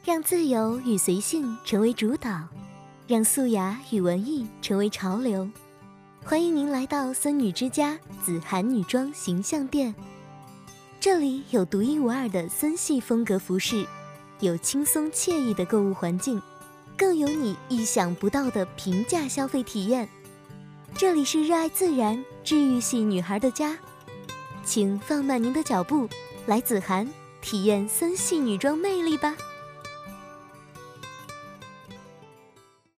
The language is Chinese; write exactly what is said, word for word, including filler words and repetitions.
让自由与随性成为主导，让素雅与文艺成为潮流。欢迎您来到森女之家紫涵女装形象店，这里有独一无二的森系风格服饰，有轻松惬意的购物环境，更有你意想不到的平价消费体验。这里是热爱自然、治愈系女孩的家，请放慢您的脚步，来紫涵体验森系女装魅力吧。